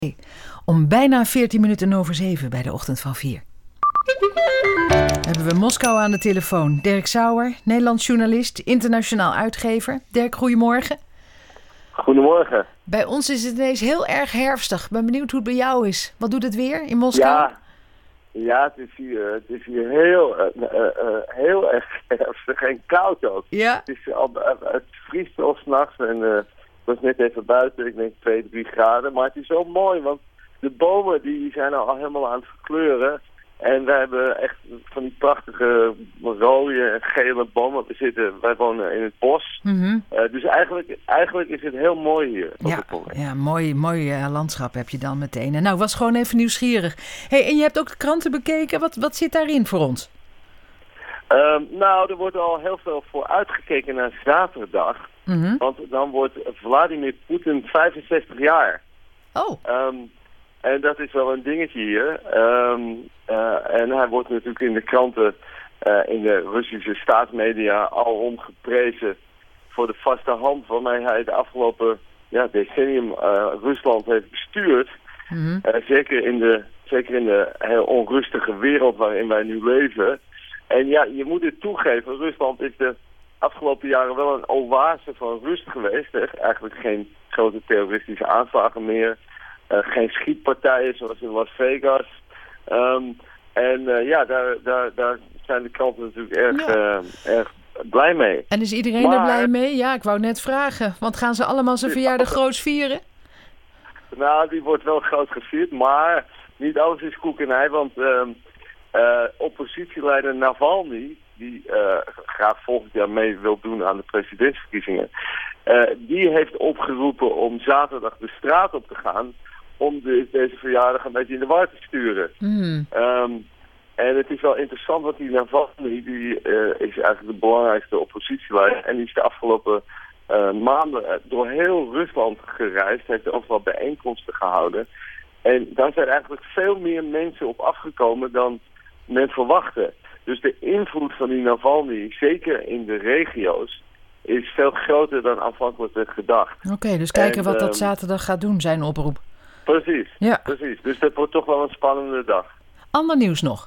Om bijna 14 minuten over 7 bij de Ochtend van 4. Hebben we Moskou aan de telefoon. Dirk Sauer, Nederlands journalist, internationaal uitgever. Dirk, goedemorgen. Goedemorgen. Bij ons is het ineens heel erg herfstig. Ik ben benieuwd hoe het bij jou is. Wat doet het weer in Moskou? Ja, het is hier heel erg herfstig en koud ook. Ja? Het vriest al 's nachts en ik was net even buiten, ik denk 2, 3 graden. Maar het is zo mooi, want de bomen die zijn al helemaal aan het verkleuren. En wij hebben echt van die prachtige rode en gele bomen. Wij wonen in het bos. Mm-hmm. Dus eigenlijk is het heel mooi hier. Ja, mooi landschap heb je dan meteen. En nou, was gewoon even nieuwsgierig. Hey, en je hebt ook de kranten bekeken. Wat zit daarin voor ons? Nou, er wordt al heel veel voor uitgekeken naar zaterdag. Mm-hmm. Want dan wordt Vladimir Poetin 65 jaar. Oh. En dat is wel een dingetje hier. En hij wordt natuurlijk in de kranten, in de Russische staatsmedia, alom geprezen voor de vaste hand waarmee hij de afgelopen decennium Rusland heeft bestuurd. Mm-hmm. Zeker in de heel onrustige wereld waarin wij nu leven. En ja, je moet het toegeven, Rusland is de afgelopen jaren wel een oase van rust geweest. Er eigenlijk geen grote terroristische aanslagen meer. Geen schietpartijen zoals in Las Vegas. Daar zijn de kranten natuurlijk erg blij mee. En is iedereen er blij mee? Ja, ik wou net vragen. Want gaan ze allemaal zijn verjaardag groots vieren? Nou, die wordt wel groot gevierd, maar niet alles is koek en ei. Want oppositieleider Navalny, die graag volgend jaar mee wil doen aan de presidentsverkiezingen, die heeft opgeroepen om zaterdag de straat op te gaan om deze verjaardag een beetje in de war te sturen. Mm. En het is wel interessant, want die Navalny, die is eigenlijk de belangrijkste oppositieleider. En die is de afgelopen maanden door heel Rusland gereisd. Heeft overal bijeenkomsten gehouden. En daar zijn eigenlijk veel meer mensen op afgekomen dan men verwachtte. Dus de invloed van die Navalny, zeker in de regio's, is veel groter dan aanvankelijk werd gedacht. Oké, dus kijken wat dat zaterdag gaat doen, zijn oproep. Precies, ja. Precies. Dus dat wordt toch wel een spannende dag. Ander nieuws nog?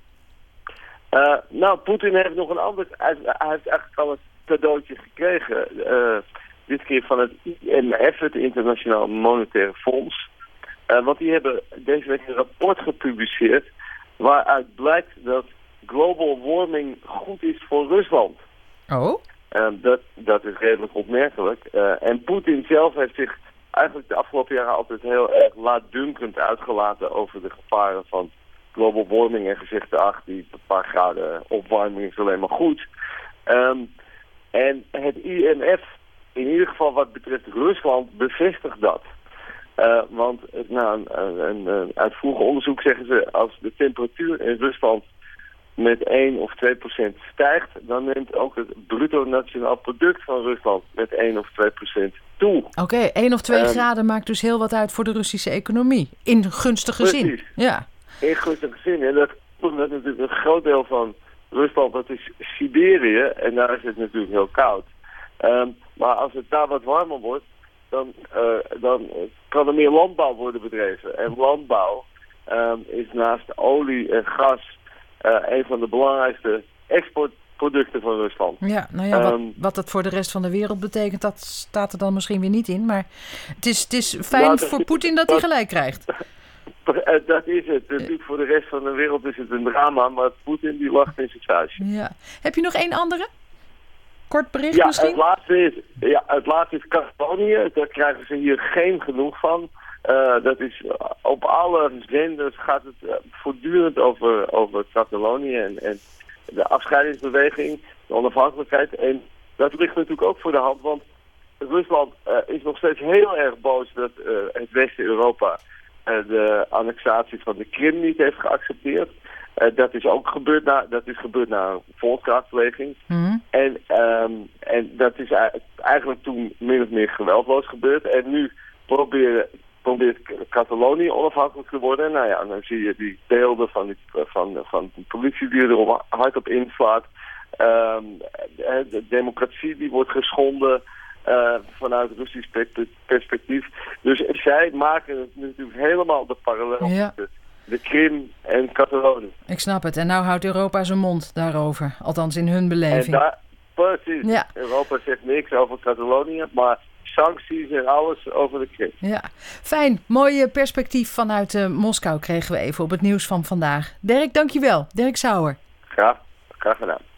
Poetin heeft nog een ander. Hij heeft eigenlijk al een cadeautje gekregen. Dit keer van het IMF, het Internationaal Monetaire Fonds. Want die hebben deze week een rapport gepubliceerd waaruit blijkt dat global warming goed is voor Rusland. Oh? Dat is redelijk opmerkelijk. En Poetin zelf heeft zich eigenlijk de afgelopen jaren altijd heel erg laatdunkend uitgelaten over de gevaren van global warming en gezegd, die paar graden opwarming is alleen maar goed. En het IMF, in ieder geval wat betreft Rusland, bevestigt dat. Want uit vroeger onderzoek zeggen ze, als de temperatuur in Rusland met 1 of 2% stijgt, dan neemt ook het bruto nationaal product van Rusland met 1 of 2% toe. Oké, 1 of 2 graden maakt dus heel wat uit voor de Russische economie. In gunstige zin. Ja. In gunstige zin. En dat komt natuurlijk een groot deel van Rusland, dat is Siberië. En daar is het natuurlijk heel koud. Maar als het daar wat warmer wordt, dan kan er meer landbouw worden bedreven. En landbouw is naast olie en gas een van de belangrijkste exportproducten van Rusland. Ja, nou ja, wat dat voor de rest van de wereld betekent, dat staat er dan misschien weer niet in. Maar het is fijn voor Poetin dat hij gelijk krijgt. Dat is het. Natuurlijk voor de rest van de wereld is het een drama, maar Poetin die lacht in zijn vuistje. Ja. Heb je nog één andere? Kort bericht misschien? Het laatste is Catalonië. Daar krijgen ze hier geen genoeg van. Dat is op alle zenders gaat het voortdurend over Catalonië en de afscheidingsbeweging, de onafhankelijkheid. En dat ligt natuurlijk ook voor de hand, want Rusland is nog steeds heel erg boos dat het Westen-Europa de annexatie van de Krim niet heeft geaccepteerd. Dat is ook gebeurd na een volksraadpleging. Mm-hmm. En dat is eigenlijk toen min of meer geweldloos gebeurd. En nu probeert Catalonië onafhankelijk te worden. Nou ja, dan zie je die beelden van de politie die er hard op inslaat. De democratie die wordt geschonden. vanuit Russisch perspectief. Dus zij maken het natuurlijk helemaal de parallel tussen de Krim en Catalonië. Ik snap het. En nou houdt Europa zijn mond daarover. Althans in hun beleving. Precies. Ja. Europa zegt niks over Catalonië, maar sancties en alles over de Krim. Ja, fijn. Mooi perspectief vanuit Moskou kregen we even op het nieuws van vandaag. Dirk, dankjewel. Dirk Sauer. Graag gedaan.